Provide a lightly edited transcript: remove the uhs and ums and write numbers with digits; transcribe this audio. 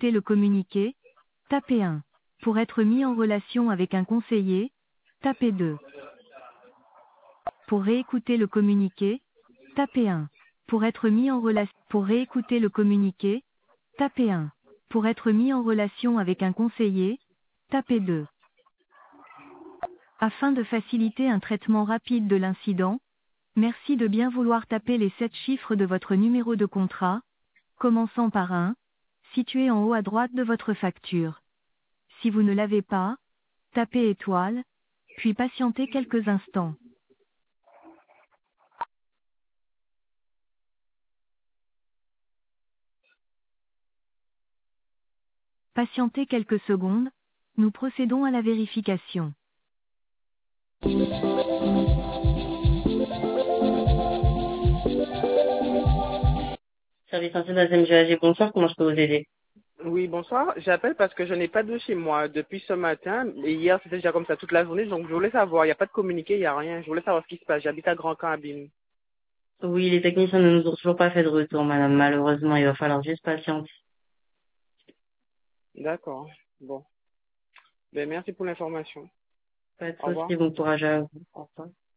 écouter le communiqué, tapez 1. Pour être mis en relation avec un conseiller, tapez 2. Pour réécouter le communiqué, tapez 1. Pour être mis en relation, pour réécouter le communiqué, tapez 1. Pour être mis en relation avec un conseiller, tapez 2. Afin de faciliter un traitement rapide de l'incident, merci de bien vouloir taper les 7 chiffres de votre numéro de contrat, commençant par 1, situé en haut à droite de votre facture. Si vous ne l'avez pas, tapez étoile, puis patientez quelques instants. Patientez quelques secondes, nous procédons à la vérification. Service national SMGAG, bonsoir, comment je peux vous aider? Oui, bonsoir. J'appelle parce que je n'ai pas de chez moi depuis ce matin. Et hier, c'était déjà comme ça toute la journée. Donc, je voulais savoir. Il n'y a pas de communiqué, il n'y a rien. Je voulais savoir ce qui se passe. J'habite à Grand Camp, Abîme. Oui, les techniciens ne nous ont toujours pas fait de retour, madame. Malheureusement, il va falloir juste patienter. D'accord. Bon. Ben, merci pour l'information. Pas de Au revoir. souci, bon courage à vous. Au revoir.